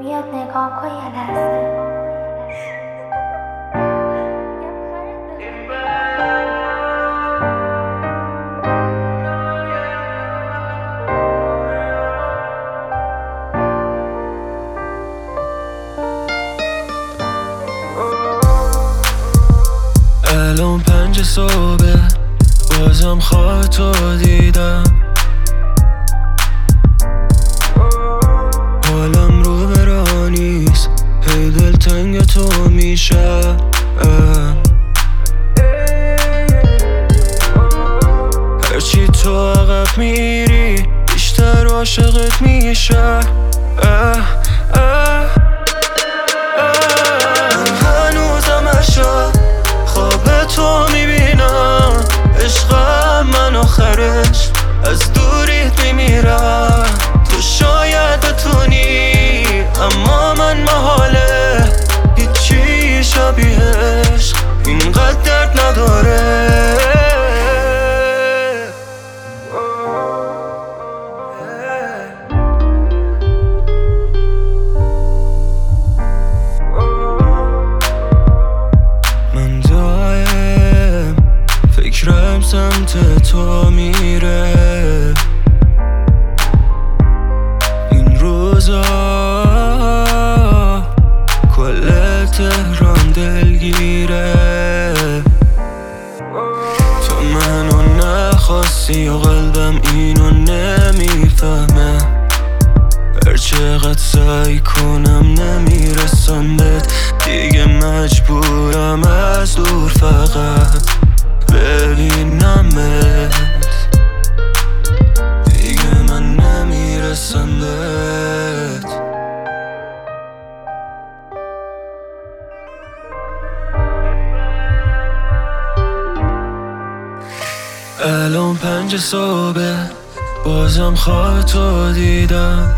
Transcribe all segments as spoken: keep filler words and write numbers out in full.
میاد نگاه کن یه لحظه. الان پنج صبح بازم خواه تو دیدم، حالم رو برانیست، هی دلتنگ تو میشه. هرچی تو عقب میری بیشتر عاشقت میشه. تو میبینم عشقم من آخرش از دوریت میمیرم. تو شاید بتونی اما من محاله، هیچی شبیهش اینقدر درد نداره. فکرم سمت تو میره این روزا، کل تهران دلگیره. تو منو نخواستی و قلبم اینو نمیفهمه، هر چقدر سعی کنم نمیرسم بهت، دیگه مجبورم از دور فقط ببینمت، دیگه من نمیرسم بهت. الان پنج صبح بازم خواه تو دیدم،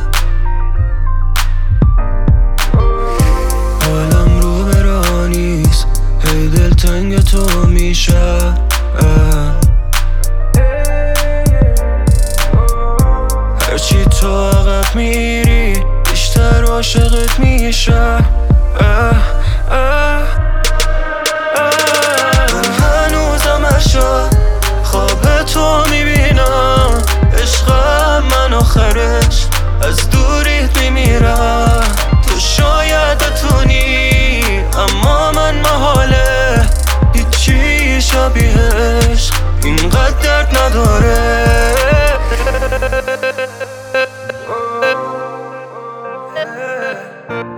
حالم رو برانیست، هی دلتنگ تو میشه. هرچی تو عقب میری بیشتر عاشقت میشه. من هنوزم عشق خواب تو میبینم، عشقم من آخرش از دوریت میمیرم. تو شاید بتونی اما من محاله، هیچی شبیهش اینقدر درد نداره.